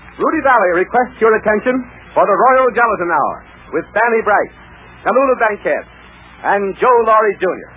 Rudy Valley requests your attention for the Royal Gelatin Hour with Fanny Brice, Tallulah Bankhead, and Joe Laurie Jr.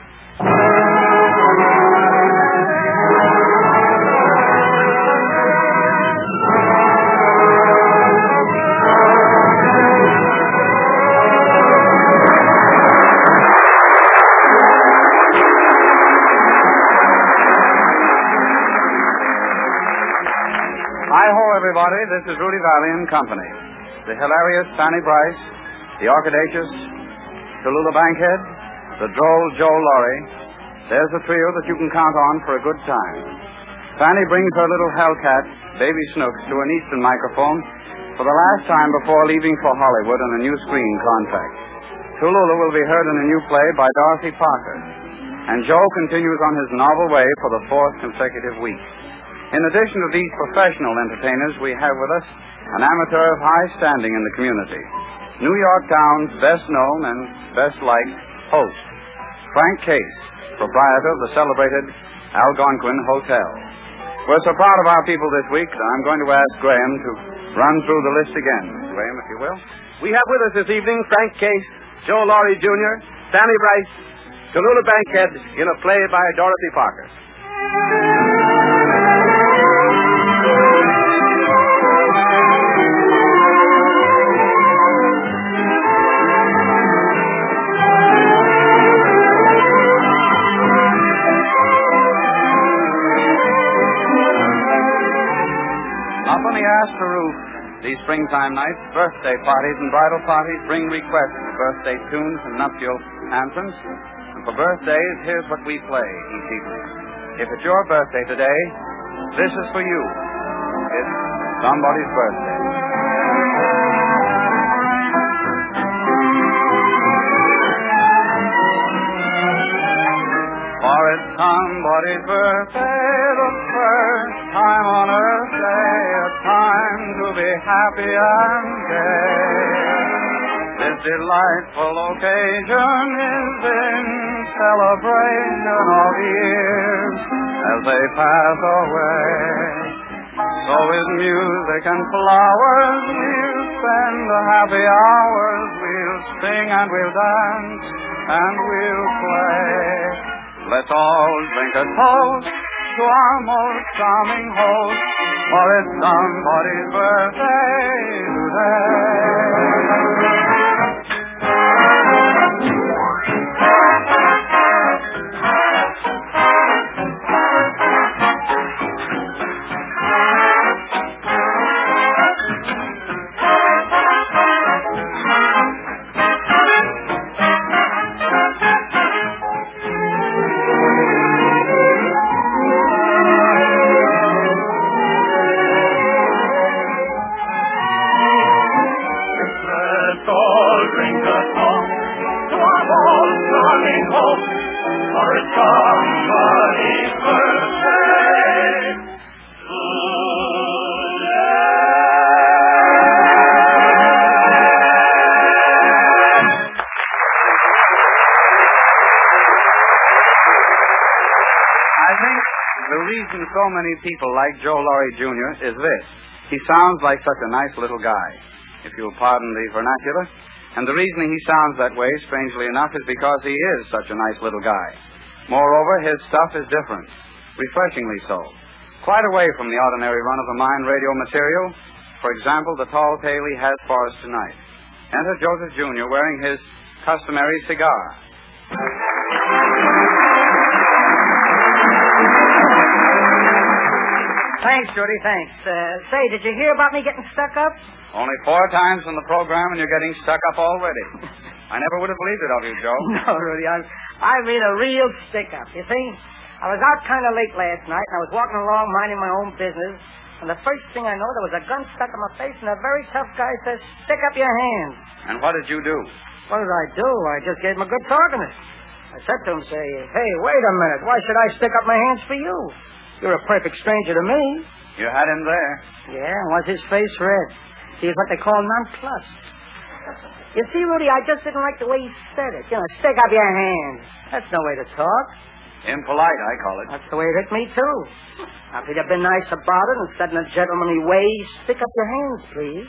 Hi-ho, everybody. This is Rudy Valley and Company. The hilarious Fanny Brice, the orchidaceous Tallulah Bankhead, the droll Joe Laurie. There's a trio that you can count on for a good time. Fanny brings her little hellcat, Baby Snooks, to an Eastern microphone for the last time before leaving for Hollywood on a new screen contract. Tallulah will be heard in a new play by Dorothy Parker. And Joe continues on his novel way for the fourth consecutive week. In addition to these professional entertainers, we have with us an amateur of high standing in the community. New York Town's best known and best liked host, Frank Case, proprietor of the celebrated Algonquin Hotel. We're so proud of our people this week that I'm going to ask Graham to run through the list again. Graham, if you will. We have with us this evening Frank Case, Joe Laurie Jr., Fanny Brice, Tallulah Bankhead in a play by Dorothy Parker. Up on the Astor roof, these springtime nights, birthday parties and bridal parties bring requests for birthday tunes and nuptial anthems. And for birthdays, here's what we play each evening. If it's your birthday today, this is for you. It's somebody's birthday. For it's somebody's birthday, the first time on earth day, a time to be happy and gay. This delightful occasion is in celebration of years as they pass away. So with music and flowers we'll spend the happy hours, we'll sing and we'll dance and we'll play. Let's all drink a toast to our most charming host, for it's somebody's birthday today. So many people like Joe Laurie Jr. is this. He sounds like such a nice little guy, if you'll pardon the vernacular. And the reason he sounds that way, strangely enough, is because he is such a nice little guy. Moreover, his stuff is different, refreshingly so. Quite away from the ordinary run-of-the-mine radio material. For example, the tall tale he has for us tonight. Enter Joseph Jr. wearing his customary cigar. Thanks, Judy, thanks. Say, did you hear about me getting stuck up? Only 4 times in the program and you're getting stuck up already. I never would have believed it of you, Joe. No, Rudy, I mean a real stick-up. You see, I was out kind of late last night, and I was walking along minding my own business, and the first thing I know, there was a gun stuck in my face, and a very tough guy says, "Stick up your hands." And what did you do? What did I do? I just gave him a good talking to. I said to him, "Hey, wait a minute. Why should I stick up my hands for you? You're a perfect stranger to me." You had him there. Yeah, was his face red? He was what they call nonplussed. You see, Rudy, I just didn't like the way he said it. Stick up your hands. That's no way to talk. Impolite, I call it. That's the way it hit me, too. Now, if he'd have been nice about it and said in a gentlemanly way, stick up your hands, please,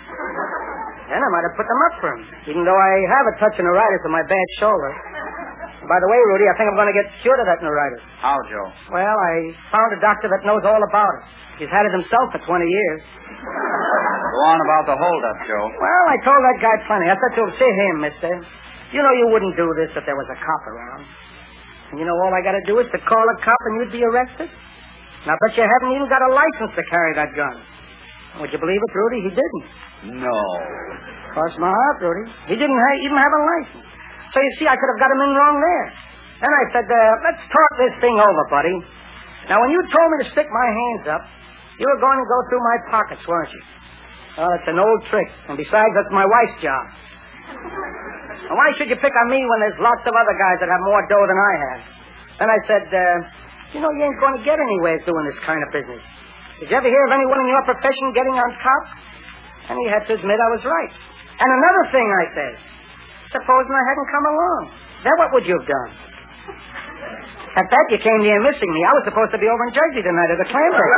then I might have put them up for him, even though I have a touch of neuritis in my bad shoulder. By the way, Rudy, I think I'm going to get cured of that neuritis. How, Joe? Well, I found a doctor that knows all about it. He's had it himself for 20 years. Go on about the holdup, Joe. Well, I told that guy plenty. I said to him, see here, mister, you know you wouldn't do this if there was a cop around. And you know all I got to do is to call a cop and you'd be arrested? And I bet you haven't even got a license to carry that gun. Would you believe it, Rudy? He didn't. No. Cross my heart, Rudy. He didn't even have a license. So you see, I could have got him in wrong there. Then I said, let's talk this thing over, buddy. Now, when you told me to stick my hands up, you were going to go through my pockets, weren't you? Well, it's an old trick. And besides, that's my wife's job. And why should you pick on me when there's lots of other guys that have more dough than I have? Then I said, you know, you ain't going to get anywhere doing this kind of business. Did you ever hear of anyone in your profession getting on top? And he had to admit I was right. And another thing, I said, supposing I hadn't come along, then what would you have done? At that, you came near missing me. I was supposed to be over in Jersey tonight at the Cranberry.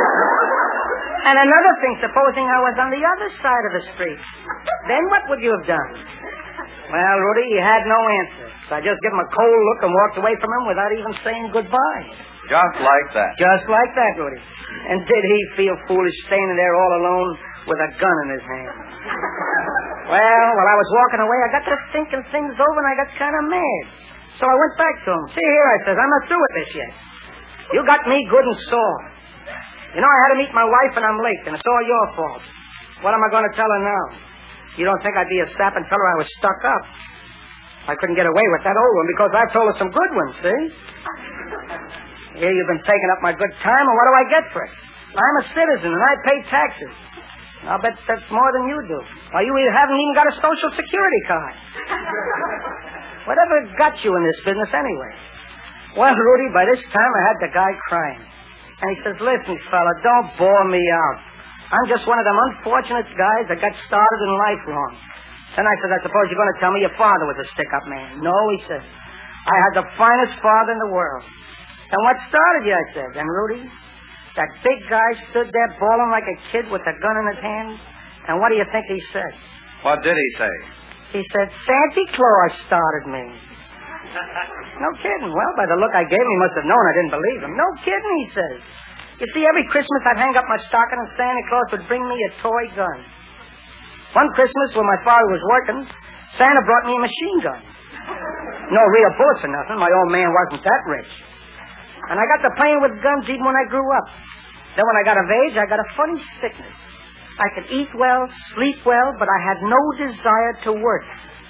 And another thing, supposing I was on the other side of the street, then what would you have done? Well, Rudy, he had no answer. So I just gave him a cold look and walked away from him without even saying goodbye. Just like that. Just like that, Rudy. And did he feel foolish standing there all alone with a gun in his hand? Well, while I was walking away, I got to thinking things over and I got kind of mad. So I went back to him. See here, I says, I'm not through with this yet. You got me good and sore. You know, I had to meet my wife and I'm late, and it's all your fault. What am I going to tell her now? You don't think I'd be a sap and tell her I was stuck up? I couldn't get away with that old one because I've told her some good ones, see? Here you've been taking up my good time, and what do I get for it? I'm a citizen, and I pay taxes. I'll bet that's more than you do. Why, you haven't even got a Social Security card. Whatever got you in this business anyway? Well, Rudy, by this time I had the guy crying. And he says, listen, fella, don't bore me out. I'm just one of them unfortunate guys that got started in life wrong. Then I said, I suppose you're going to tell me your father was a stick-up man. No, he said. I had the finest father in the world. And what started you, I said. And Rudy, that big guy stood there bawling like a kid with a gun in his hand. And what do you think he said? What did he say? He said, Santa Claus started me. No kidding. Well, by the look I gave him, he must have known I didn't believe him. No kidding, he says. You see, every Christmas I'd hang up my stocking and Santa Claus would bring me a toy gun. One Christmas when my father was working, Santa brought me a machine gun. No real bullets or nothing. My old man wasn't that rich. And I got to playing with guns even when I grew up. Then when I got of age, I got a funny sickness. I could eat well, sleep well, but I had no desire to work.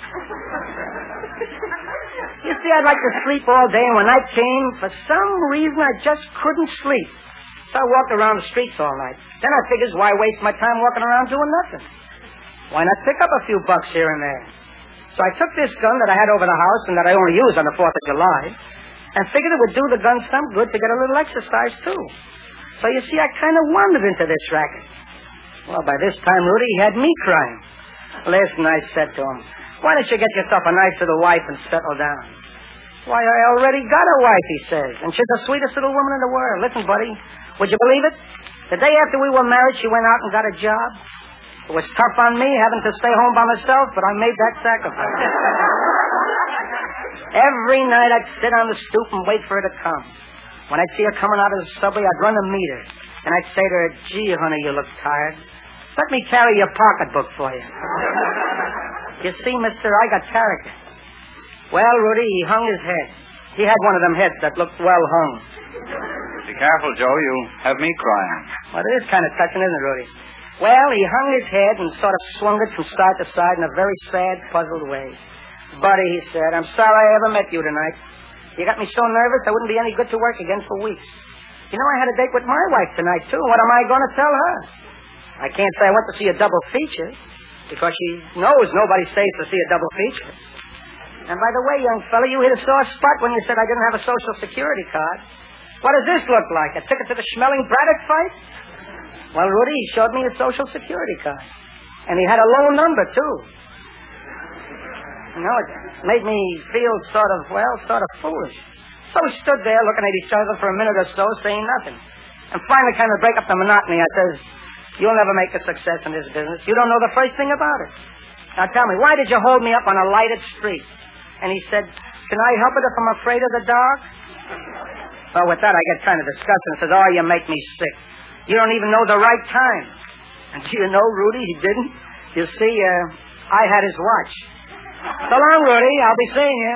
You see, I'd like to sleep all day, and when night came, for some reason, I just couldn't sleep. So I walked around the streets all night. Then I figured, why waste my time walking around doing nothing? Why not pick up a few bucks here and there? So I took this gun that I had over the house and that I only used on the 4th of July and figured it would do the gun some good to get a little exercise, too. So you see, I kind of wandered into this racket. Well, by this time, Rudy, he had me crying. Listen, I said to him, why don't you get yourself a nice little wife and settle down? Why, I already got a wife, he says, and she's the sweetest little woman in the world. Listen, buddy, would you believe it? The day after we were married, she went out and got a job. It was tough on me having to stay home by myself, but I made that sacrifice. Every night I'd sit on the stoop and wait for her to come. When I'd see her coming out of the subway, I'd run to meet her. And I'd say to her, gee, honey, you look tired. Let me carry your pocketbook for you. You see, mister, I got character. Well, Rudy, he hung his head. He had one of them heads that looked well hung. Be careful, Joe. You have me crying. Well, it is kind of touching, isn't it, Rudy? Well, he hung his head and sort of swung it from side to side in a very sad, puzzled way. Buddy, he said, I'm sorry I ever met you tonight. You got me so nervous I wouldn't be any good to work again for weeks. You know, I had a date with my wife tonight, too. What am I going to tell her? I can't say I went to see a double feature because she knows nobody stays to see a double feature. And by the way, young fella, you hit a sore spot when you said I didn't have a Social Security card. What does this look like? A ticket to the Schmeling Braddock fight? Well, Rudy, he showed me a Social Security card. And he had a low number, too. You know, it made me feel sort of foolish. So we stood there looking at each other for a minute or so, saying nothing. And finally, kind of break up the monotony, I says, you'll never make a success in this business. You don't know the first thing about it. Now tell me, why did you hold me up on a lighted street? And he said, can I help it if I'm afraid of the dark? Well, with that, I get kind of disgusted and says, oh, you make me sick. You don't even know the right time. And do you know, Rudy, he didn't. You see, I had his watch. So long, Rudy. I'll be seeing you.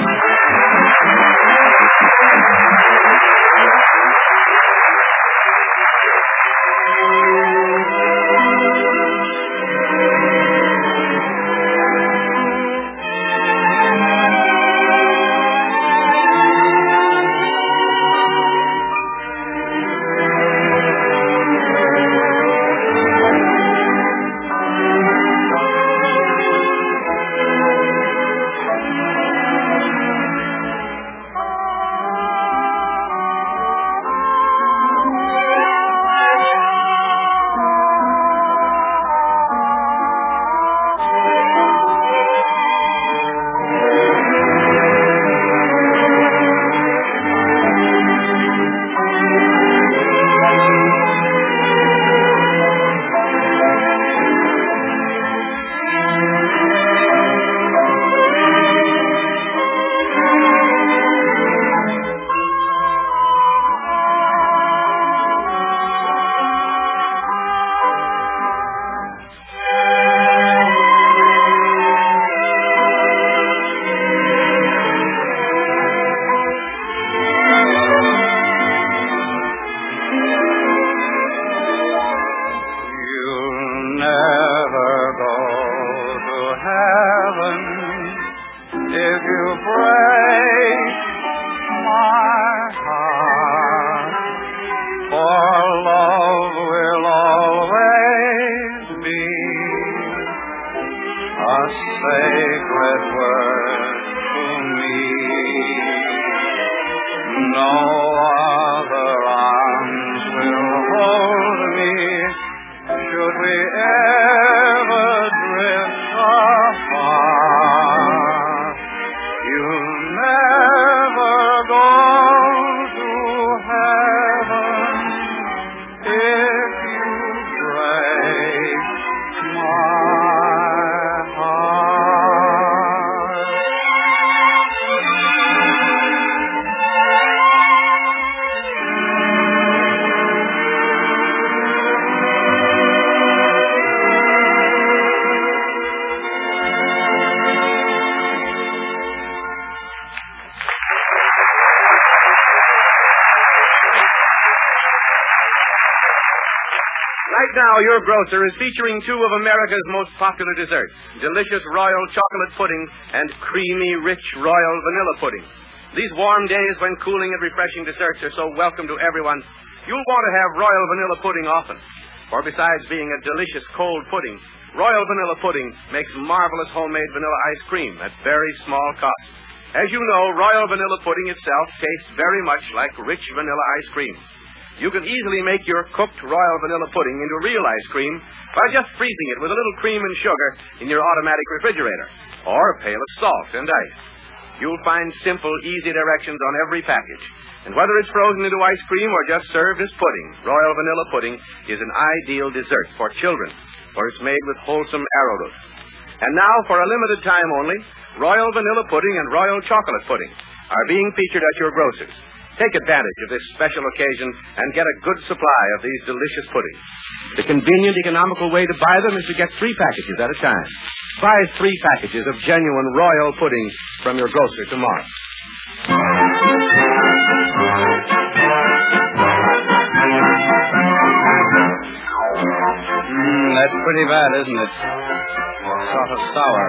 Right now, your grocer is featuring two of America's most popular desserts, delicious royal chocolate pudding and creamy, rich royal vanilla pudding. These warm days when cooling and refreshing desserts are so welcome to everyone, you'll want to have royal vanilla pudding often. For besides being a delicious cold pudding, royal vanilla pudding makes marvelous homemade vanilla ice cream at very small cost. As you know, royal vanilla pudding itself tastes very much like rich vanilla ice cream. You can easily make your cooked royal vanilla pudding into real ice cream by just freezing it with a little cream and sugar in your automatic refrigerator, or a pail of salt and ice. You'll find simple, easy directions on every package. And whether it's frozen into ice cream or just served as pudding, royal vanilla pudding is an ideal dessert for children, for it's made with wholesome arrowroot. And now, for a limited time only, royal vanilla pudding and royal chocolate pudding are being featured at your grocer's. Take advantage of this special occasion and get a good supply of these delicious puddings. The convenient, economical way to buy them is to get 3 packages at a time. Buy 3 packages of genuine royal pudding from your grocer tomorrow. That's pretty bad, isn't it? Sort of sour.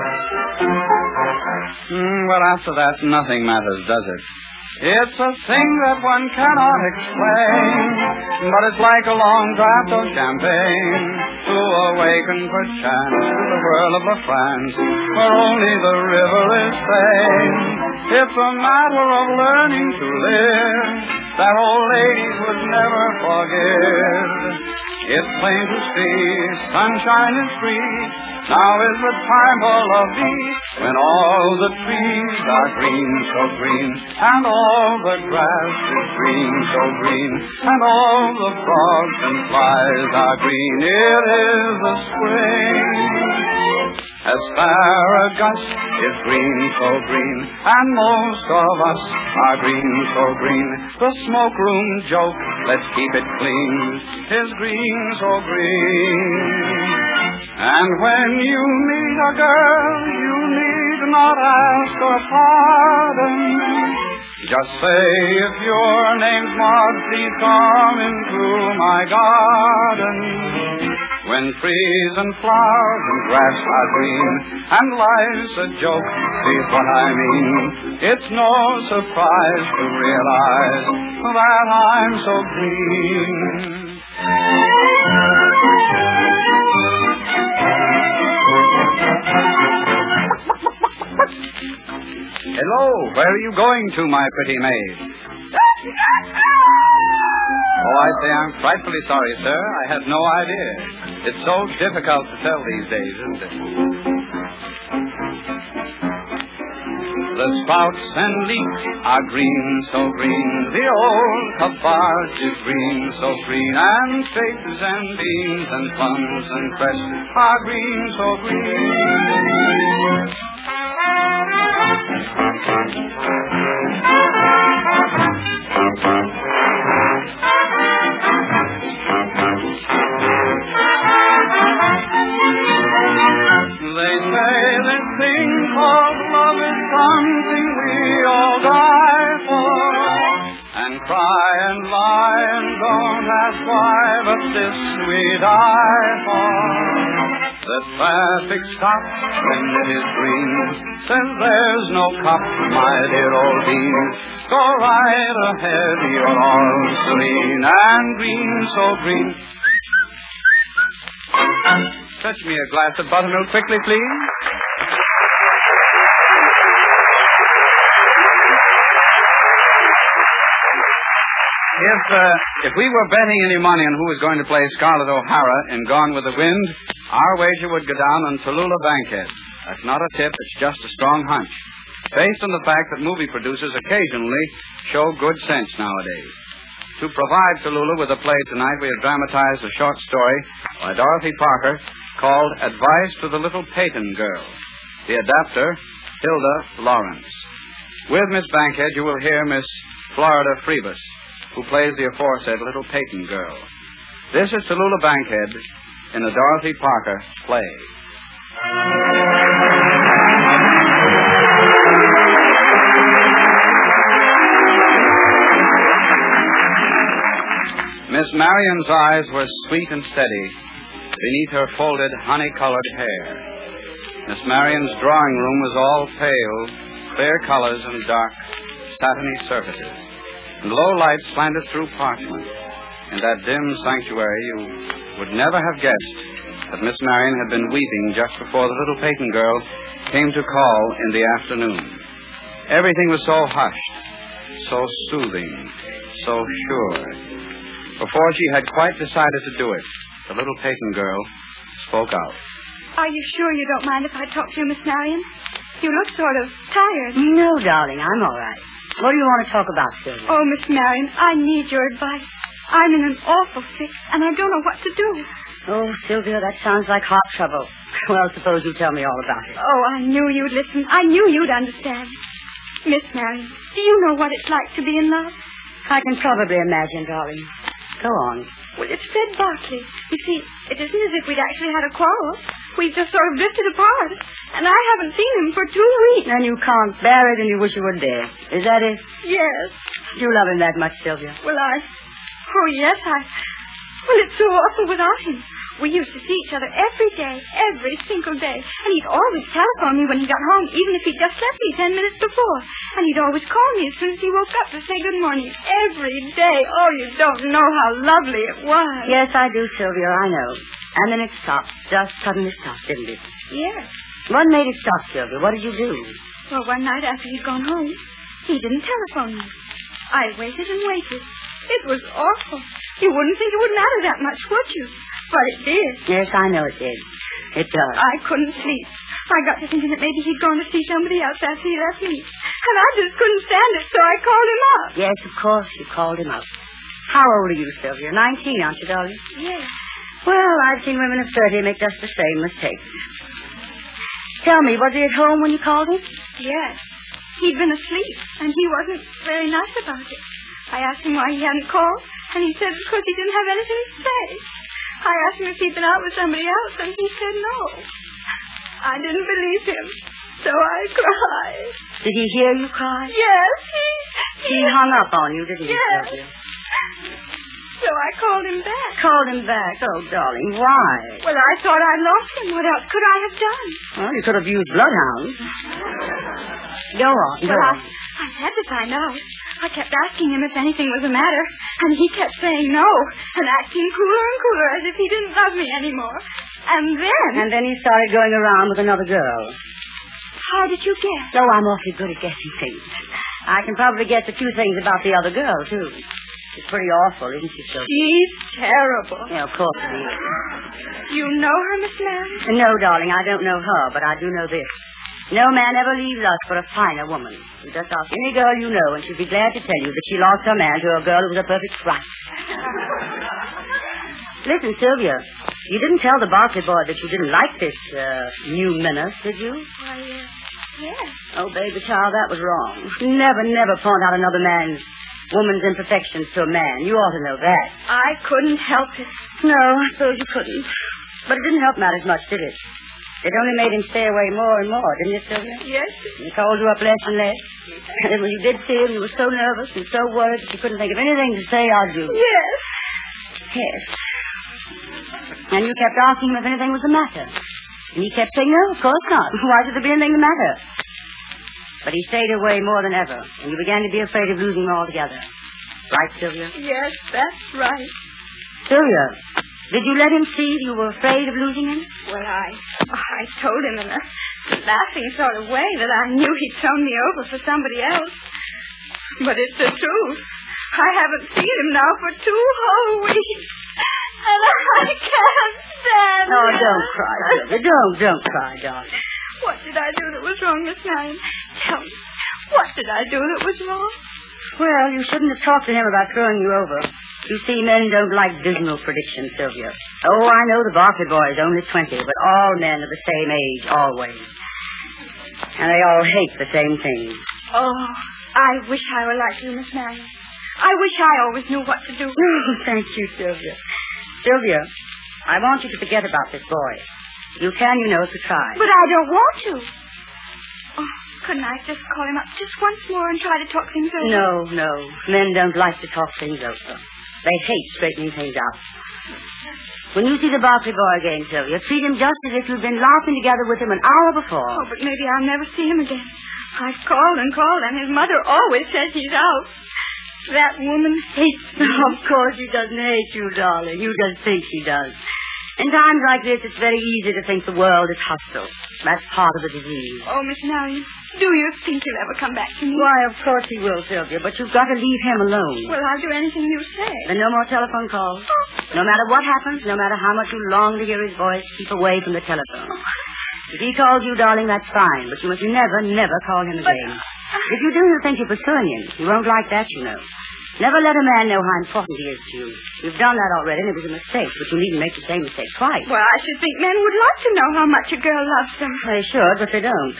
Well, after that, nothing matters, does it? It's a thing that one cannot explain, but it's like a long draught of champagne to awaken perchance to the whirl of the France, where only the river is sane. It's a matter of learning to live that old ladies would never forgive. It's plain to see, sunshine is free. Now is the time for lovey, when all the trees are green, so green, and all the grass is green, so green, and all the frogs and flies are green. It is the spring. Asparagus is green, so green, and most of us are green, so green. The smoke-room joke, let's keep it clean, is green, so green. And when you meet a girl, you need not ask her pardon. Just say, if your name's Maud, please come into my garden. When trees and flowers and grass are green, and life's a joke, see what I mean. It's no surprise to realize that I'm so green. Hello, where are you going to, my pretty maid? Oh, I say I'm frightfully sorry, sir. I had no idea. It's so difficult to tell these days, isn't it? The spouts and leeks are green, so green. The old cabbage is green, so green. And figs and beans and plums and cress are green, so green. They say this thing called love is something we all die for, and cry and lie and don't ask why, but this we die for. The traffic stops when it is green, says there's no cop, my dear old bean. Go right ahead, you're all serene, and green, so green. Fetch me a glass of buttermilk quickly, please. If we were betting any money on who was going to play Scarlett O'Hara in Gone with the Wind, our wager would go down on Tallulah Bankhead. That's not a tip, it's just a strong hunch, based on the fact that movie producers occasionally show good sense nowadays. To provide Tallulah with a play tonight, we have dramatized a short story by Dorothy Parker called Advice to the Little Peyton Girl. The adapter, Hilda Lawrence. With Miss Bankhead, you will hear Miss Florida Freebus, who plays the aforesaid Little Peyton Girl. This is Tallulah Bankhead in a Dorothy Parker play. Miss Marion's eyes were sweet and steady beneath her folded, honey-colored hair. Miss Marion's drawing room was all pale, clear colors and dark, satiny surfaces, and low lights slanted through parchment. In that dim sanctuary, you would never have guessed that Miss Marion had been weeping just before the Little Peyton Girl came to call in the afternoon. Everything was so hushed, so soothing, so sure. Before she had quite decided to do it, the Little Peyton Girl spoke out. Are you sure you don't mind if I talk to you, Miss Marion? You look sort of tired. No, darling, I'm all right. What do you want to talk about, Sylvia? Oh, Miss Marion, I need your advice. I'm in an awful fix, and I don't know what to do. Oh, Sylvia, that sounds like hot trouble. Well, suppose you tell me all about it. Oh, I knew you'd listen. I knew you'd understand. Miss Marion, do you know what it's like to be in love? I can probably imagine, darling. Go on. Well, it's Fred Barkley. You see, it isn't as if we'd actually had a quarrel. We've just sort of drifted apart. And I haven't seen him for 2 weeks. And you can't bear it and you wish you were dead. Is that it? Yes. Do you love him that much, Sylvia? Well, Oh, yes, Well, it's so awful without him. We used to see each other every day, every single day. And he'd always telephone me when he got home, even if he'd just left me 10 minutes before. And he'd always call me as soon as he woke up to say good morning. Every day. Oh, you don't know how lovely it was. Yes, I do, Sylvia, I know. And then it stopped. Just suddenly stopped, didn't it? Yes. What made it stop, Sylvia? What did you do? Well, one night after he'd gone home, he didn't telephone me. I waited and waited. It was awful. You wouldn't think it would matter that much, would you? But it did. Yes, I know it did. It does. I couldn't sleep. I got to thinking that maybe he'd gone to see somebody else after he left me. And I just couldn't stand it, so I called him up. Yes, of course, you called him up. How old are you, Sylvia? 19, aren't you, darling? Yes. Well, I've seen women of 30 make just the same mistake. Tell me, was he at home when you called him? Yes. He'd been asleep, and he wasn't very nice about it. I asked him why he hadn't called, and he said because he didn't have anything to say. I asked him if he'd been out with somebody else, and he said no. I didn't believe him, so I cried. Did he hear you cry? Yes, He hung up on you, didn't he, Yes. Sylvia? So I called him back. Called him back. Oh, darling, why? Well, I thought I'd lost him. What else could I have done? Well, you could have used bloodhounds. Go on, go Well, on. I had to find out. I kept asking him if anything was the matter, and he kept saying no, and acting cooler and cooler as if he didn't love me anymore. And then he started going around with another girl. How did you guess? Oh, I'm awfully good at guessing things. I can probably guess a few things about the other girl, too. She's pretty awful, isn't she, Sylvia? She's terrible. Yeah, of course she is. You know her, Miss Mary? No, darling, I don't know her, but I do know this. No man ever leaves us for a finer woman. You just ask any girl you know, and she'll be glad to tell you that she lost her man to a girl who was a perfect fright. Listen, Sylvia, you didn't tell the Barkley boy that you didn't like this new menace, did you? Why, yes. Oh, baby child, that was wrong. Never point out another woman's imperfections to a man. You ought to know that. I couldn't help it. No, I suppose you couldn't. But it didn't help matters much, did it? It only made him stay away more and more, didn't it, Sylvia? Yes. He called you up less and less. And then when you did see him, you were so nervous and so worried that you couldn't think of anything to say or do. Yes. Yes. And you kept asking him if anything was the matter. And he kept saying, no, of course not. Why should there be anything the matter? But he stayed away more than ever, and you began to be afraid of losing him altogether. Right, Sylvia? Yes, that's right. Sylvia, did you let him see you were afraid of losing him? Well, I told him in a laughing sort of way that I knew he'd thrown me over for somebody else. But it's the truth. I haven't seen him now for 2 whole weeks. And I can't stand it. Oh, don't cry, Sylvia. Don't cry, darling. What did I do that was wrong, Miss Marion? Tell me, what did I do that was wrong? Well, you shouldn't have talked to him about throwing you over. You see, men don't like dismal predictions, Sylvia. Oh, I know the Barkley boy is only 20, but all men are the same age, always. And they all hate the same things. Oh, I wish I were like you, Miss Marion. I wish I always knew what to do. Oh, thank you, Sylvia. Sylvia, I want you to forget about this boy. You can, you know, if you try. But I don't want to. Oh, couldn't I just call him up just once more and try to talk things over? No. Men don't like to talk things over. They hate straightening things out. When you see the Barkley boy again, Sylvia, treat him just as if you'd been laughing together with him an hour before. Oh, but maybe I'll never see him again. I've called, and his mother always says he's out. That woman hates me. Of course she doesn't hate you, darling. You just think she does. In times like this, it's very easy to think the world is hostile. That's part of the disease. Oh, Miss Marion, do you think he'll ever come back to me? Why, of course he will, Sylvia, but you've got to leave him alone. Well, I'll do anything you say. Then no more telephone calls. No matter what happens, no matter how much you long to hear his voice, keep away from the telephone. If he calls you, darling, that's fine, but you must never call him again. If you do, he'll think you're pursuing him. He won't like that, you know. Never let a man know how important he is to you. You've done that already, and it was a mistake, but you needn't make the same mistake twice. Well, I should think men would like to know how much a girl loves them. They should, but they don't.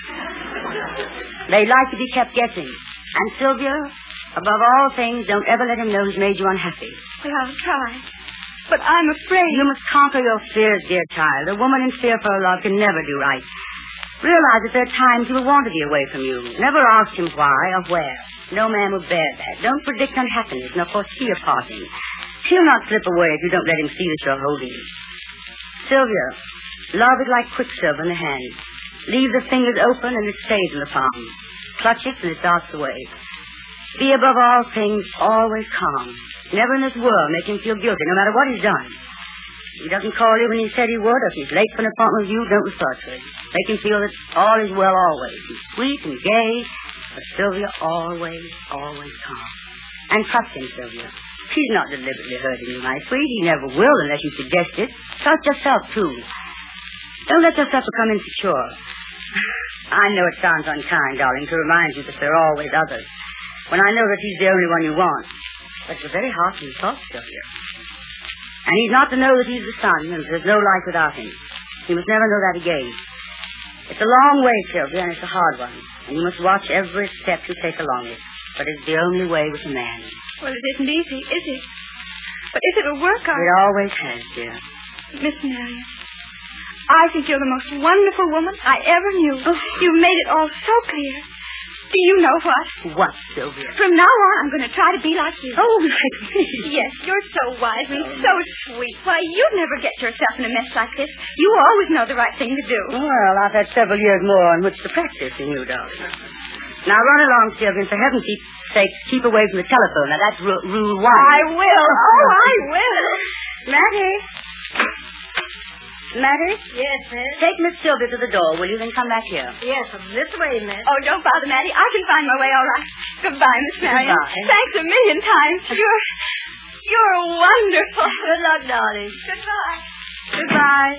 They like to be kept guessing. And Sylvia, above all things, don't ever let him know he's made you unhappy. Well, I'll try. But I'm afraid. You must conquer your fears, dear child. A woman in fear for her love can never do right. Realize that there are times he will want to be away from you. Never ask him why or where. No man will bear that. Don't predict unhappiness, nor foresee a parting. He'll not slip away if you don't let him see that you're holding him. Sylvia, love is like quicksilver in the hand. Leave the fingers open and it stays in the palm. Clutch it and it darts away. Be above all things always calm. Never in this world make him feel guilty, no matter what he's done. If he doesn't call you when he said he would, or if he's late for an appointment with you, don't refer to it. Make him feel that all is well always. He's sweet and gay, but Sylvia always calm. And trust him, Sylvia. He's not deliberately hurting you, my sweet. He never will unless you suggest it. Trust yourself, too. Don't let yourself become insecure. I know it sounds unkind, darling, to remind you that there are always others, when I know that he's the only one you want. But you're very hearty and soft, Sylvia. And he's not to know that he's the sun, and there's no life without him. He must never know that again. It's a long way, Sylvia, and it's a hard one. And you must watch every step you take along it. But it's the only way with a man. Well, it isn't easy, is it? But if it'll work out... It always has, dear. Miss Marion, I think you're the most wonderful woman I ever knew. Oh. You've made it all so clear. Do you know what? What, Sylvia? From now on, I'm going to try to be like you. Oh, like me. Yes, you're so wise and so sweet. Why, you'd never get yourself in a mess like this. You always know the right thing to do. Well, I've had several years more on which to practice than you, darling. Now, run along, Sylvia, and for heaven's sake, keep away from the telephone. Now, that's rule 1. I will. Oh, I will. Mattie? Mattie? Yes, miss? Take Miss Sylvia to the door, will you? Then come back here. Yes, this way, miss. Oh, don't bother, Maddie. I can find my way all right. Goodbye, Miss Marion. Goodbye. Thanks a million times. You're wonderful. Good luck, darling. Goodbye. Goodbye.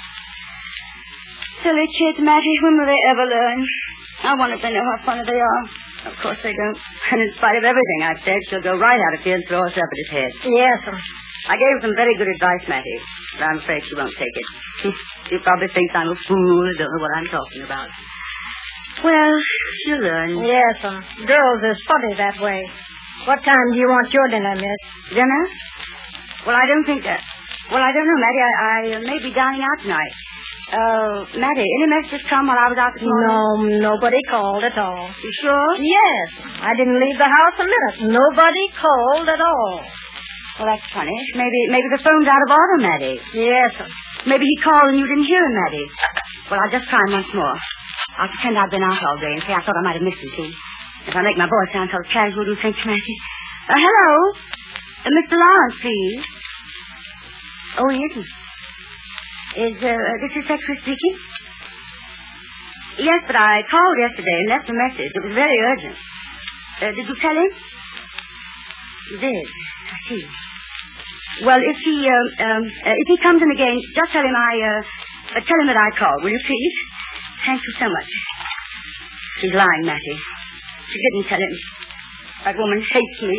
Silly kids, Mattie. When will they ever learn? I wonder if they know how funny they are. Of course they don't. And in spite of everything I've said, she'll go right out of here and throw herself at his head. Yes, I gave her some very good advice, Mattie, but I'm afraid she won't take it. She probably thinks I'm a fool and don't know what I'm talking about. Well, she'll learn. Yes, girls is funny that way. What time do you want your dinner, miss? Dinner? Well, I don't think that. Well, I don't know, Mattie. I may be dining out tonight. Mattie, any messages come while I was out this morning? No, nobody called at all. You sure? Yes, I didn't leave the house a minute. Nobody called at all. Well, that's funny. Maybe the phone's out of order, Mattie. Yes, Maybe he called and you didn't hear him, Mattie. Well, I'll just try him once more. I'll pretend I've been out all day and say I thought I might have missed him, too. If I make my voice sound so casual, do you think, Mattie? Hello? Mr. Lawrence, please. Oh, he isn't. This is Secretary speaking? Yes, but I called yesterday and left a message. It was very urgent. Did you tell him? You did. I see. Well, if he comes in again, just tell him that I called, will you please? Thank you so much. She's lying, Mattie. She didn't tell him. That woman hates me.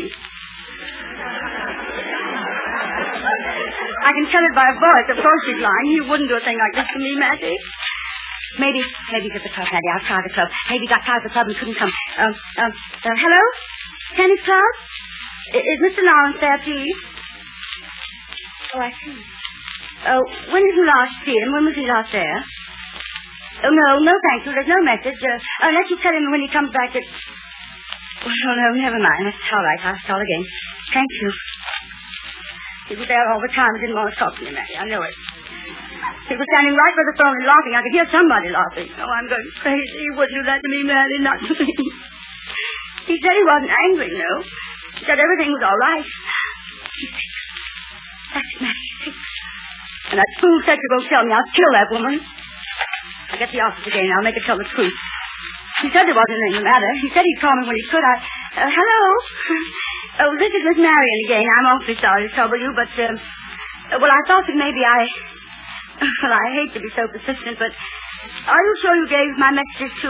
I can tell it by her voice. Of course she's lying. He wouldn't do a thing like this to me, Mattie. Maybe he's at the club, Mattie. I'll try the club. Maybe he got tired of the club and couldn't come. Hello? Tennis club? Is Mr. Lawrence there, please? Oh, I see. When did you last see him? When was he last there? Oh, no, thank you. There's no message. Unless you tell him when he comes back that... Oh, no, never mind. That's all right. I'll call again. Thank you. He was there all the time. He didn't want to talk to me, Mattie. I know it. He was standing right by the phone and laughing. I could hear somebody laughing. Oh, I'm going crazy. He wouldn't do that to me, Mattie. Not to me. He said he wasn't angry, no. He said everything was all right. He thinks. That's Mattie. He thinks. And that fool secretary won't tell me. I'll kill that woman. I'll get the office again. I'll make her tell the truth. He said there wasn't anything the matter. He said he'd call me when he could. Hello? Oh, this is Miss Marion again. I'm awfully sorry to trouble you, but, well, I thought that maybe well, I hate to be so persistent, but are you sure you gave my messages to,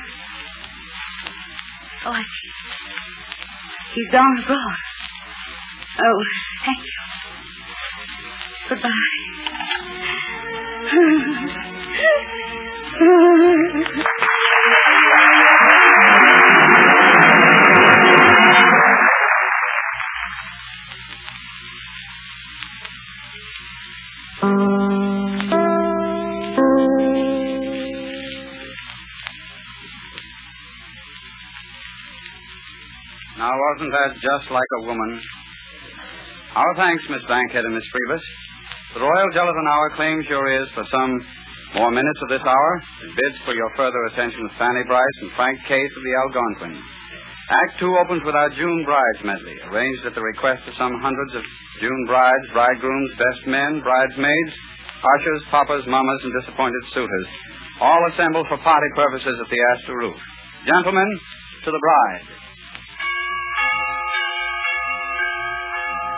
Oh, I see. He's gone abroad. Oh, thank you. Goodbye. Now, wasn't that just like a woman? Our thanks, Miss Bankhead and Miss Priebus. The Royal Gelatin Hour claims your ears for some more minutes of this hour. It bids for your further attention to Fanny Bryce and Frank Case of the Algonquin. Act 2 opens with our June Brides medley, arranged at the request of some hundreds of June brides, bridegrooms, best men, bridesmaids, ushers, papas, mamas, and disappointed suitors, all assembled for party purposes at the Astor Roof. Gentlemen, to the bride.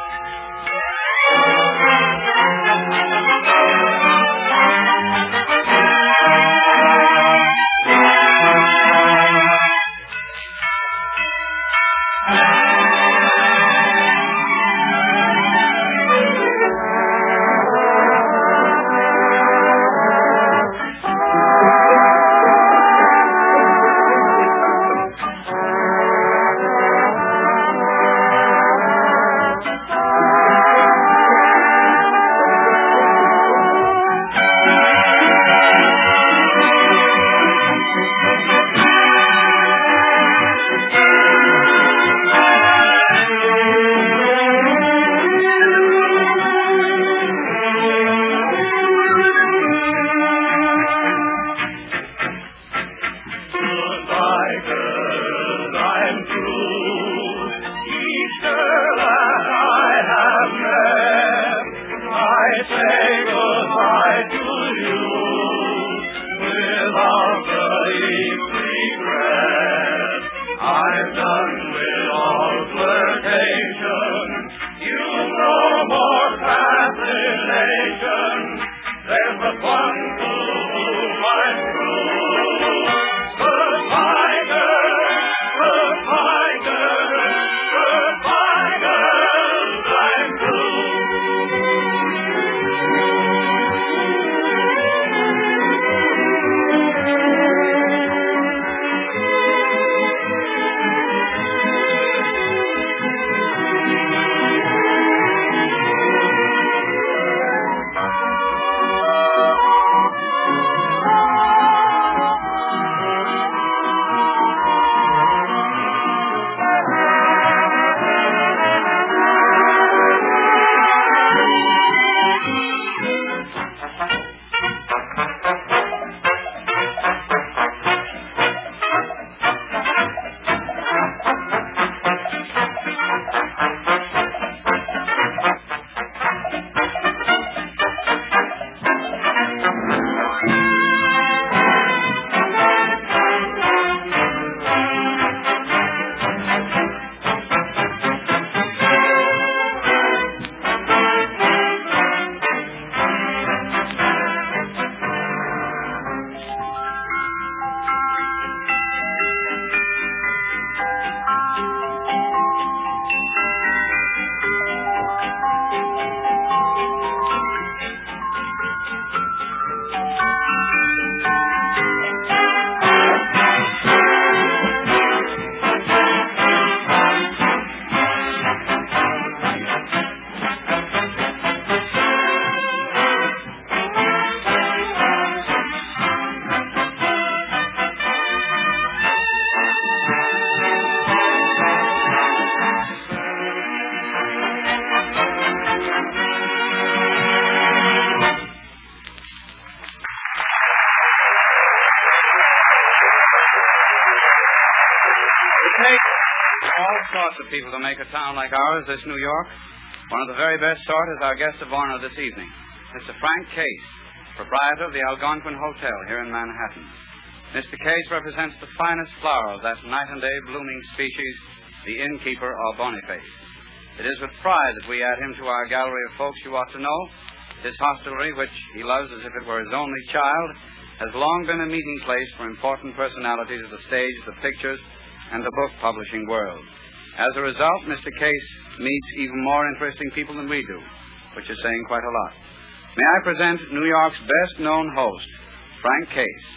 sorts of people to make a town like ours, this New York. One of the very best sort is our guest of honor this evening, Mr. Frank Case, proprietor of the Algonquin Hotel here in Manhattan. Mr. Case represents the finest flower of that night-and-day blooming species, the innkeeper or Boniface. It is with pride that we add him to our gallery of folks you ought to know. His hostelry, which he loves as if it were his only child, has long been a meeting place for important personalities of the stage, the pictures, and the book publishing world. As a result, Mr. Case meets even more interesting people than we do, which is saying quite a lot. May I present New York's best-known host, Frank Case.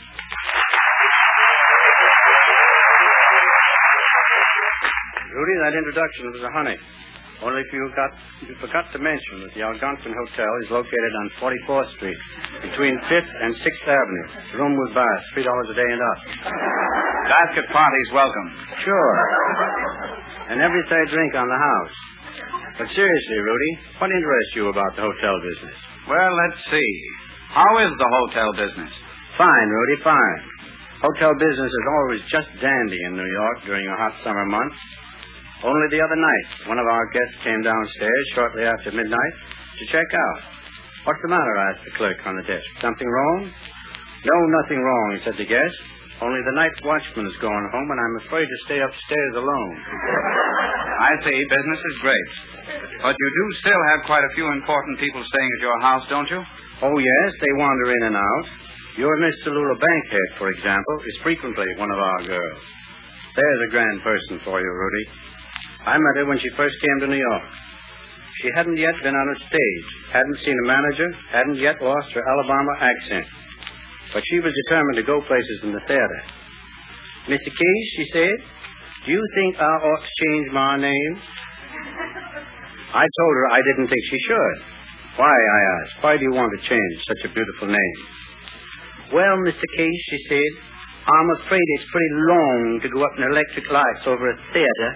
Rudy, that introduction was a honey. Only you forgot to mention that the Algonquin Hotel is located on 44th Street, between 5th and 6th Avenue. Room with bath, $3 a day and up. Basket parties welcome. Sure. And every third drink on the house. But seriously, Rudy, what interests you about the hotel business? Well, let's see. How is the hotel business? Fine, Rudy, fine. Hotel business is always just dandy in New York during the hot summer months. Only the other night, one of our guests came downstairs shortly after midnight to check out. What's the matter? asked the clerk on the desk. Something wrong? No, nothing wrong, said the guest. Only the night watchman is going home, and I'm afraid to stay upstairs alone. I see. Business is great. But you do still have quite a few important people staying at your house, don't you? Oh, yes, they wander in and out. Your Miss Tallulah Bankhead, for example, is frequently one of our girls. There's a grand person for you, Rudy. I met her when she first came to New York. She hadn't yet been on a stage, hadn't seen a manager, hadn't yet lost her Alabama accent. But she was determined to go places in the theater. Mr. Case, she said, do you think I ought to change my name? I told her I didn't think she should. Why, I asked. Why do you want to change such a beautiful name? Well, Mr. Case, she said, I'm afraid it's pretty long to go up in electric lights over a theater.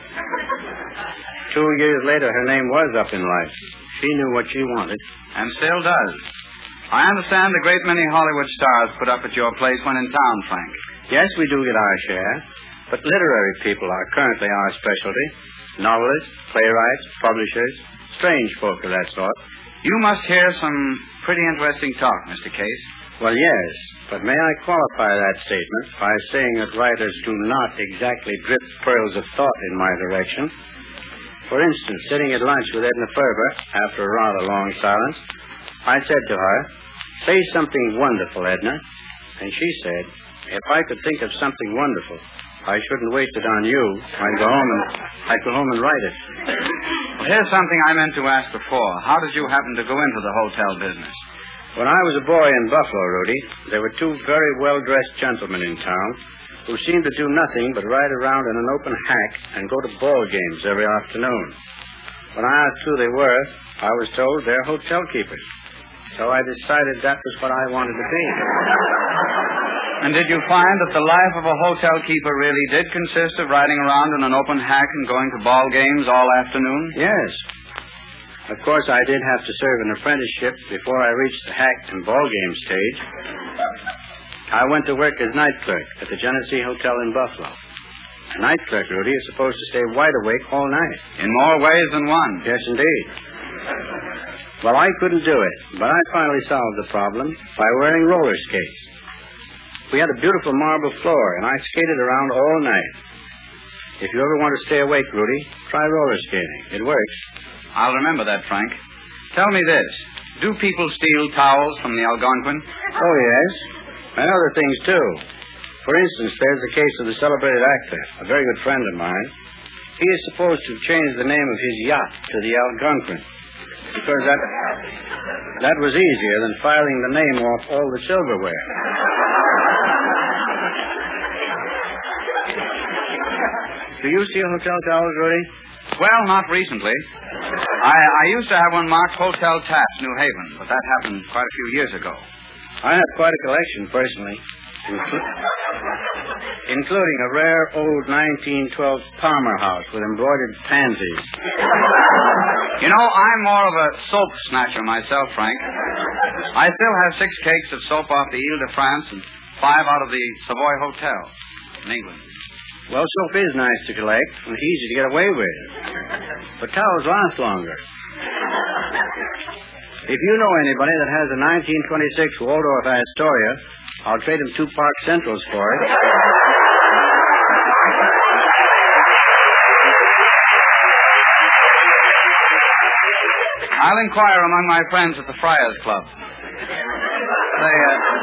2 years later, her name was up in lights. She knew what she wanted. And still does. I understand a great many Hollywood stars put up at your place when in town, Frank. Yes, we do get our share. But literary people are currently our specialty. Novelists, playwrights, publishers, strange folk of that sort. You must hear some pretty interesting talk, Mr. Case. Well, yes, but may I qualify that statement by saying that writers do not exactly drip pearls of thought in my direction. For instance, sitting at lunch with Edna Ferber, after a rather long silence, I said to her, say something wonderful, Edna. And she said, if I could think of something wonderful, I shouldn't waste it on you. I'd go home and write it. Well, here's something I meant to ask before. How did you happen to go into the hotel business? When I was a boy in Buffalo, Rudy, there were two very well-dressed gentlemen in town who seemed to do nothing but ride around in an open hack and go to ball games every afternoon. When I asked who they were, I was told they're hotel keepers. So I decided that was what I wanted to be. And did you find that the life of a hotel keeper really did consist of riding around in an open hack and going to ball games all afternoon? Yes. Of course, I did have to serve an apprenticeship before I reached the hack and ball game stage. I went to work as night clerk at the Genesee Hotel in Buffalo. A night clerk, Rudy, is supposed to stay wide awake all night. In more ways than one. Yes, indeed. Well, I couldn't do it, but I finally solved the problem by wearing roller skates. We had a beautiful marble floor, and I skated around all night. If you ever want to stay awake, Rudy, try roller skating. It works. I'll remember that, Frank. Tell me this. Do people steal towels from the Algonquin? Oh, yes. And other things, too. For instance, there's the case of the celebrated actor, a very good friend of mine. He is supposed to change the name of his yacht to the Algonquin, because that was easier than filing the name off all the silverware. Do you steal hotel towels, Rudy? Well, not recently. I used to have one marked Hotel Taft, New Haven, but that happened quite a few years ago. I have quite a collection, personally, including a rare old 1912 Palmer house with embroidered pansies. You know, I'm more of a soap snatcher myself, Frank. I still have 6 cakes of soap off the Ile de France and 5 out of the Savoy Hotel in England. Well, soap is nice to collect and easy to get away with. But towels last longer. If you know anybody that has a 1926 Waldorf Astoria, I'll trade him 2 Park Centrals for it. I'll inquire among my friends at the Friars Club. Say,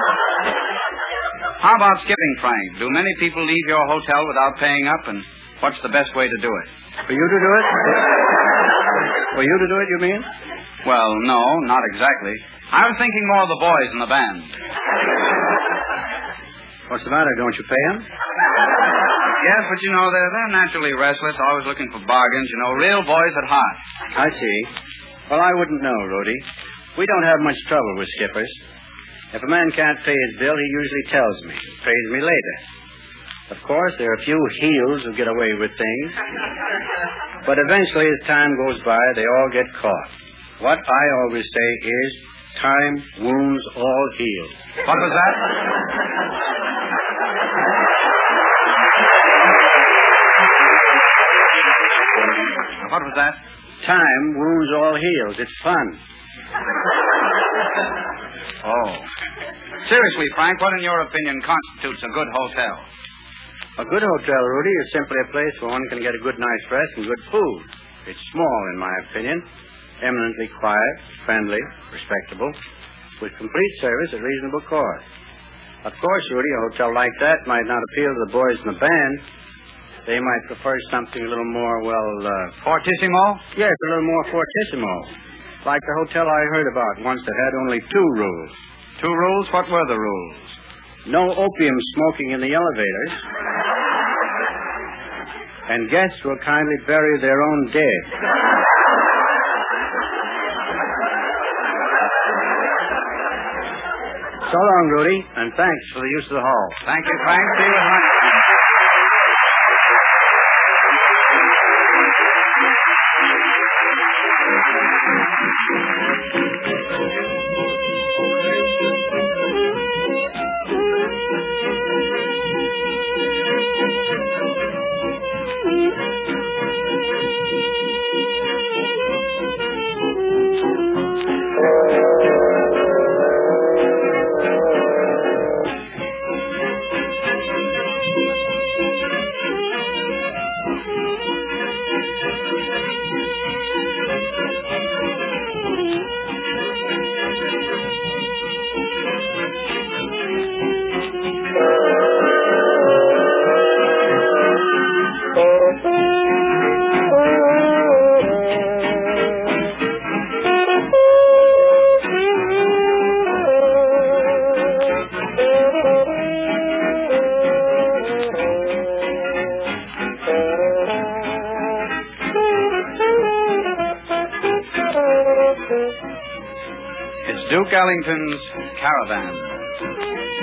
how about skipping, Frank? Do many people leave your hotel without paying up, and what's the best way to do it? For you to do it? For you to do it, you mean? Well, no, not exactly. I was thinking more of the boys in the band. What's the matter? Don't you pay them? Yes, but you know, they're naturally restless, always looking for bargains, you know, real boys at heart. I see. Well, I wouldn't know, Rudy. We don't have much trouble with skippers. If a man can't pay his bill, he usually tells me. Pays me later. Of course, there are a few heels who get away with things. But eventually, as time goes by, they all get caught. What I always say is, time wounds all heels. What was that? What was that? Time wounds all heels. It's fun. Oh. Seriously, Frank, what in your opinion constitutes a good hotel? A good hotel, Rudy, is simply a place where one can get a good night's rest and good food. It's small, in my opinion, eminently quiet, friendly, respectable, with complete service at reasonable cost. Of course, Rudy, a hotel like that might not appeal to the boys in the band. They might prefer something a little more, Fortissimo? Yes, a little more fortissimo. Like the hotel I heard about once that had only 2 rules. 2 rules? What were the rules? No opium smoking in the elevators. And guests will kindly bury their own dead. So long, Rudy, and thanks for the use of the hall. Thank you, Frank. See you at lunch. It's Duke Ellington's Caravan.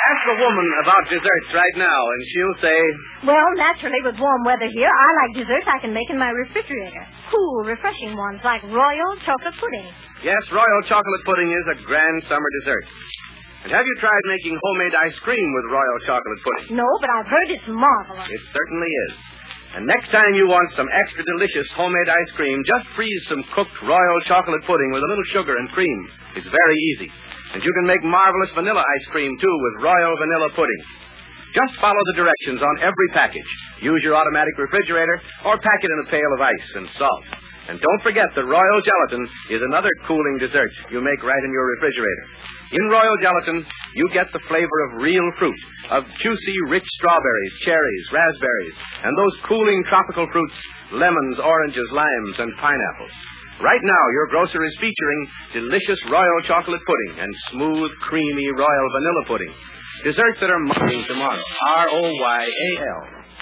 Ask the woman about desserts right now, and she'll say... Well, naturally, with warm weather here, I like desserts I can make in my refrigerator. Cool, refreshing ones like royal chocolate pudding. Yes, royal chocolate pudding is a grand summer dessert. And have you tried making homemade ice cream with royal chocolate pudding? No, but I've heard it's marvelous. It certainly is. And next time you want some extra delicious homemade ice cream, just freeze some cooked royal chocolate pudding with a little sugar and cream. It's very easy. And you can make marvelous vanilla ice cream, too, with royal vanilla pudding. Just follow the directions on every package. Use your automatic refrigerator or pack it in a pail of ice and salt. And don't forget that royal gelatin is another cooling dessert you make right in your refrigerator. In royal gelatin, you get the flavor of real fruit, of juicy, rich strawberries, cherries, raspberries, and those cooling tropical fruits, lemons, oranges, limes, and pineapples. Right now, your grocer is featuring delicious royal chocolate pudding and smooth, creamy royal vanilla pudding. Desserts that are mocking tomorrow. R-O-Y-A-L.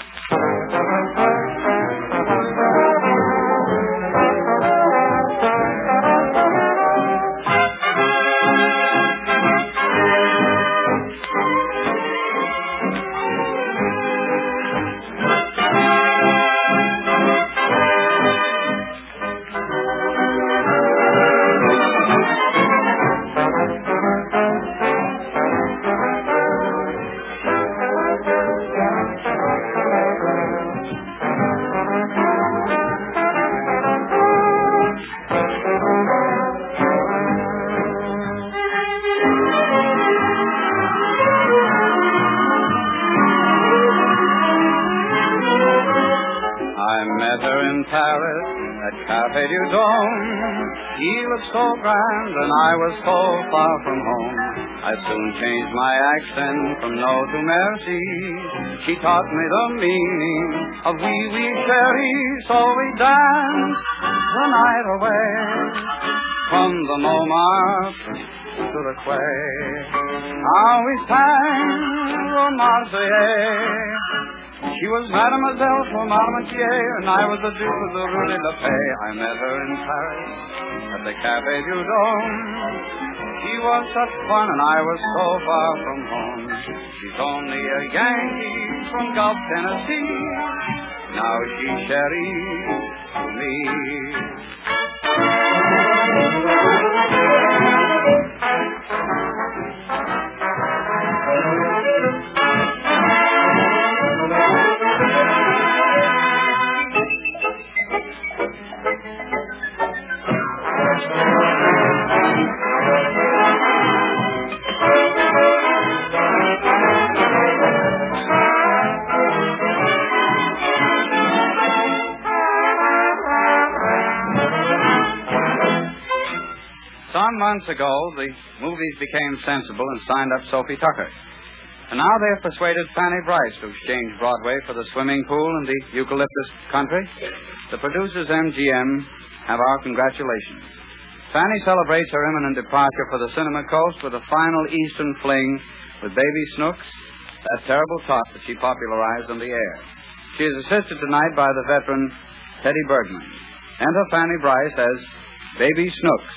Paris at Café du Dôme. He looked so grand and I was so far from home. I soon changed my accent from no to merci. She taught me the meaning of oui, oui, chérie. So we danced the night away from the Montmartre to the quay. How we sang the Marseillaise. She was Mademoiselle for Marmoutier, and I was the Duke of the Rue de la Paix. I met her in Paris at the Café du Dôme. She was such fun, and I was so far from home. She's only a Yankee from Gulf, Tennessee. Now she's Sherry to me. Some months ago, the movies became sensible and signed up Sophie Tucker. And now they have persuaded Fanny Brice to exchange Broadway for the swimming pool and the eucalyptus country. The producers, MGM, have our congratulations. Fanny celebrates her imminent departure for the cinema coast with a final Eastern fling with Baby Snooks, that terrible tot that she popularized on the air. She is assisted tonight by the veteran Teddy Bergman. Enter Fanny Brice as Baby Snooks.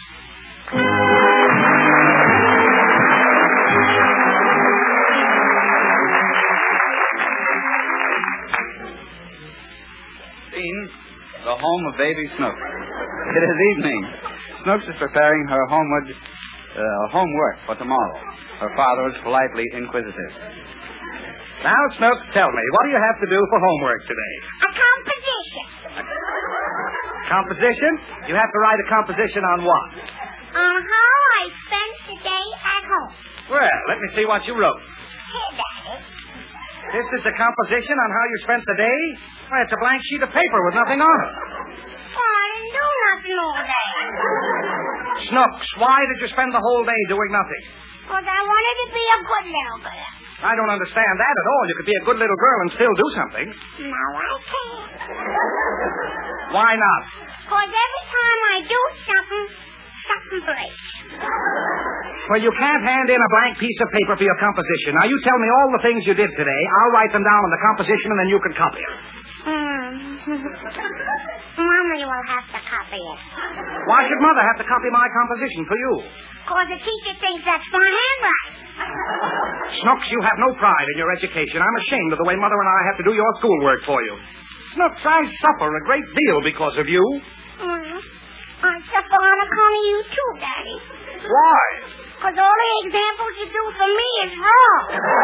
Scene, the home of Baby Snooks. It is evening. Snooks is preparing her homework for tomorrow. Her father is politely inquisitive. Now, Snooks, tell me, what do you have to do for homework today? A composition. Composition? You have to write a composition on what? On how I spent the day at home. Well, let me see what you wrote. Here, Daddy. This is a composition on how you spent the day? Why, it's a blank sheet of paper with nothing on it. Well, I didn't do nothing all day. Snooks, why did you spend the whole day doing nothing? Because I wanted to be a good little girl. I don't understand that at all. You could be a good little girl and still do something. No, I can't. Why not? Because every time I do something, something breaks. Well, you can't hand in a blank piece of paper for your composition. Now, you tell me all the things you did today. I'll write them down on the composition, and then you can copy it. Mommy will have to copy it. Why should Mother have to copy my composition for you? Because the teacher thinks that's my handwriting. Snooks, you have no pride in your education. I'm ashamed of the way Mother and I have to do your schoolwork for you. Snooks, I suffer a great deal because of you. I suffer on account of you, too, Daddy. Why? Because all the examples you do for me is wrong.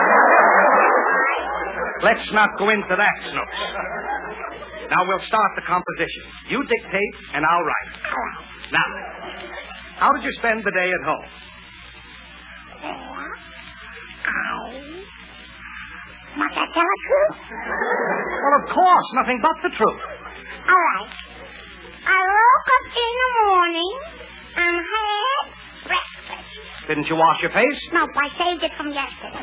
Let's not go into that, Snooks. Now we'll start the composition. You dictate, and I'll write. Now, how did you spend the day at home? Must I tell the truth? Well, of course, nothing but the truth. All right. I woke up in the morning and had breakfast. Didn't you wash your face? Nope, I saved it from yesterday.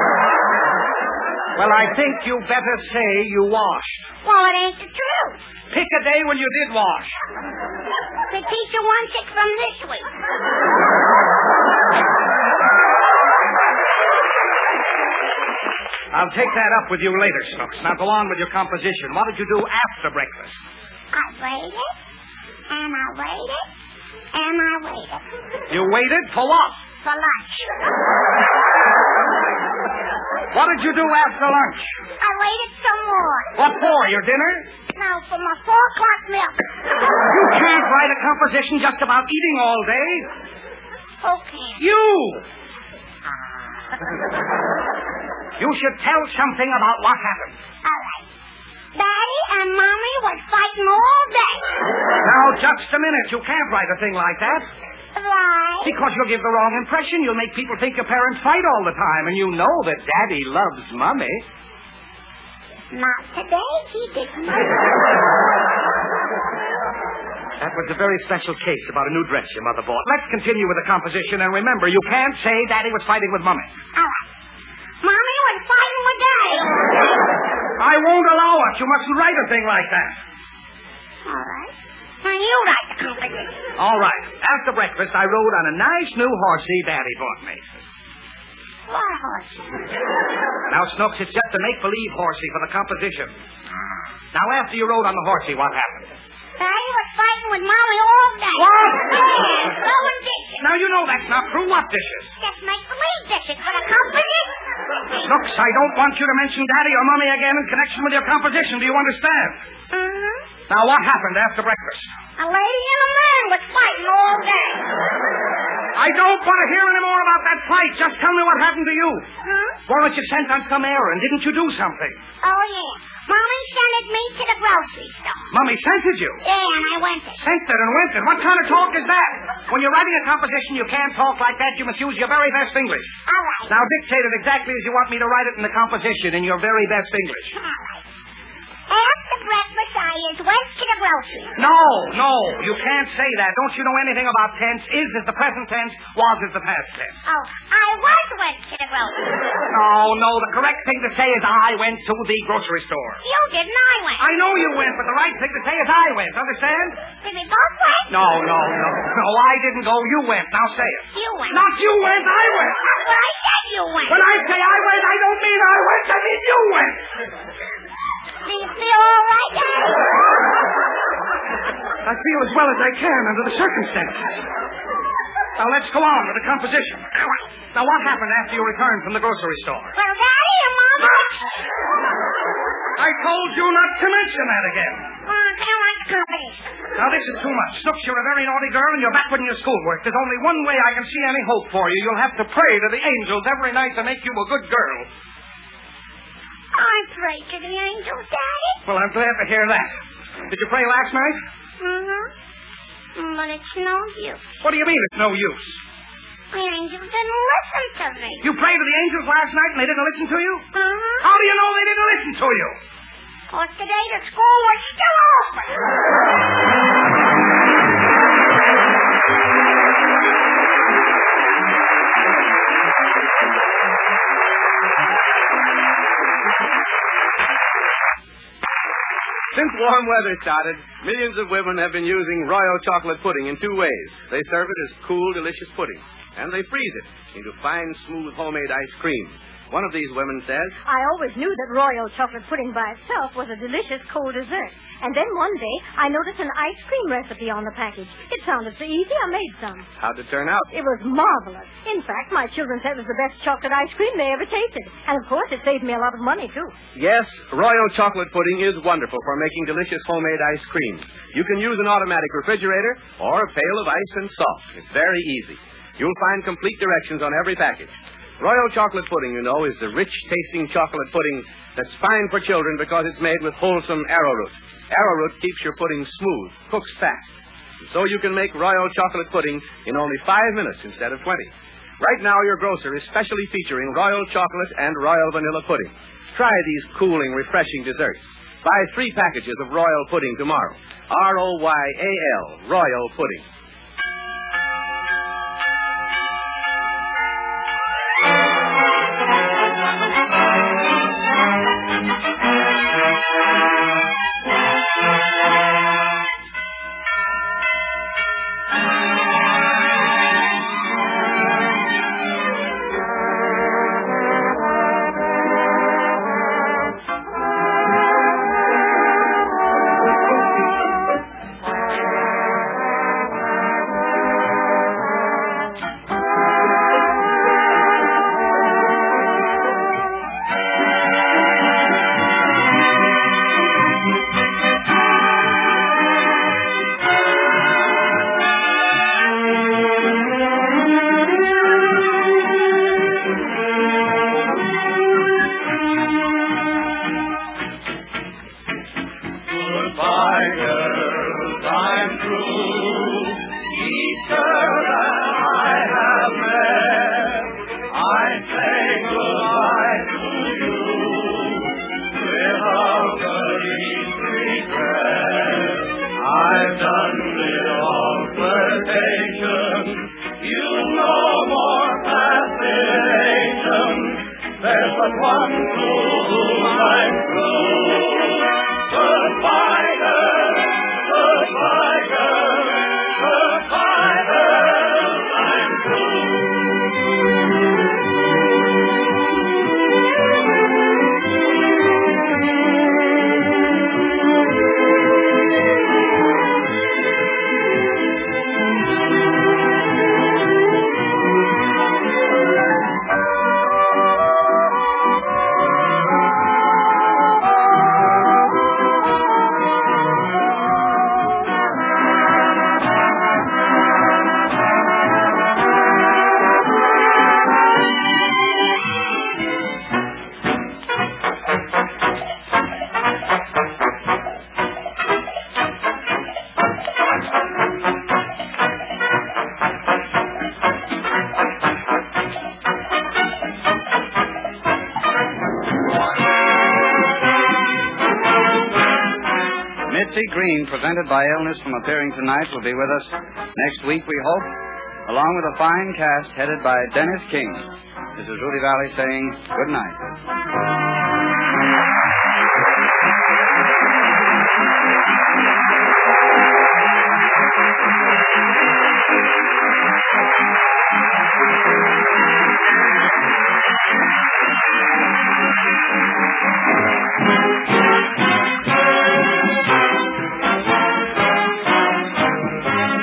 Well, I think you better say you washed. Well, it ain't the truth. Pick a day when you did wash. The teacher wants it from this week. I'll take that up with you later, Snooks. Now go on with your composition. What did you do after breakfast? I waited, and I waited, and I waited. You waited for what? For lunch. What did you do after lunch? I waited some more. What for, your dinner? No, for my 4:00 milk. You can't write a composition just about eating all day. Okay. You! You should tell something about what happened. All right. Daddy and Mommy was fighting all day. Now, just a minute. You can't write a thing like that. Why? Because you'll give the wrong impression. You'll make people think your parents fight all the time. And you know that Daddy loves Mommy. Not today, he didn't. That was a very special case about a new dress your mother bought. Let's continue with the composition. And remember, you can't say Daddy was fighting with Mommy. All right. Mommy was fighting with Daddy. I won't allow it. You mustn't write a thing like that. All right. Now you write the composition. All right. After breakfast, I rode on a nice new horsey Daddy bought me. What horse? Now, Snooks, it's just a make-believe horsey for the composition. Now, after you rode on the horsey, what happened? Daddy was fighting with Mommy all day. What? Yeah, throwing dishes. Now, you know that's not true. What dishes? Just make-believe dishes for the composition. Snooks, I don't want you to mention Daddy or Mommy again in connection with your composition. Do you understand? Mm-hmm. Now, what happened after breakfast? A lady and a man was fighting all day. I don't want to hear any more about that fight. Just tell me what happened to you. Huh? Weren't you sent on some errand? Didn't you do something? Oh, yeah. Mommy sent me to the grocery store. Mommy scented you? Yeah, and I went it. Scented and went it? What kind of talk is that? When you're writing a composition, you can't talk like that. You must use your very best English. All right. Now dictate it exactly as you want me to write it in the composition in your very best English. All right. After breakfast, I just went to the grocery store. No, you can't say that. Don't you know anything about tense? Is the present tense, was is the past tense. Oh, I went to the grocery store. No, the correct thing to say is I went to the grocery store. You didn't, I went. I know you went, but the right thing to say is I went. Understand? Did we both went? No, I didn't go. You went. Now say it. You went. Not you went, I went. That's what I said, you went. When I say I went, I don't mean I went. I mean you went. Do you feel all right, Daddy? I feel as well as I can under the circumstances. Now, let's go on with the composition. Now, what happened after you returned from the grocery store? Well, Daddy and Mama... I told you not to mention that again. Oh, I don't like the competition. Now, this is too much. Snooks, you're a very naughty girl, and you're backward in your schoolwork. There's only one way I can see any hope for you. You'll have to pray to the angels every night to make you a good girl. I pray to the angels, Daddy. Well, I'm glad to hear that. Did you pray last night? Mm-hmm. But it's no use. What do you mean it's no use? The angels didn't listen to me. You prayed to the angels last night and they didn't listen to you? Mm-hmm. How do you know they didn't listen to you? Because today the school was still open. Since warm weather started, millions of women have been using Royal chocolate pudding in two ways. They serve it as cool, delicious pudding, and they freeze it into fine, smooth homemade ice cream. One of these women says, I always knew that royal chocolate pudding by itself was a delicious cold dessert. And then one day, I noticed an ice cream recipe on the package. It sounded so easy, I made some. how'd it turn out? It was marvelous. In fact, my children said it was the best chocolate ice cream they ever tasted. And, of course, it saved me a lot of money, too. Yes, royal chocolate pudding is wonderful for making delicious homemade ice cream. You can use an automatic refrigerator or a pail of ice and salt. It's very easy. You'll find complete directions on every package. Royal chocolate pudding, you know, is the rich-tasting chocolate pudding that's fine for children because it's made with wholesome arrowroot. Arrowroot keeps your pudding smooth, cooks fast. And so you can make royal chocolate pudding in only 5 minutes instead of 20. Right now, your grocer is specially featuring royal chocolate and royal vanilla pudding. Try these cooling, refreshing desserts. Buy 3 packages of royal pudding tomorrow. R-O-Y-A-L, royal pudding. Mitzi Green, prevented by illness from appearing tonight, will be with us next week, we hope, along with a fine cast headed by Dennis King. This is Rudy Valley saying good night.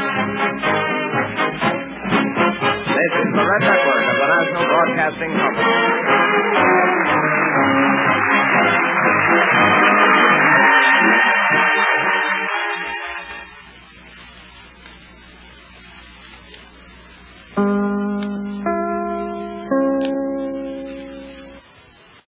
This is the Red Network of the National Broadcasting Company.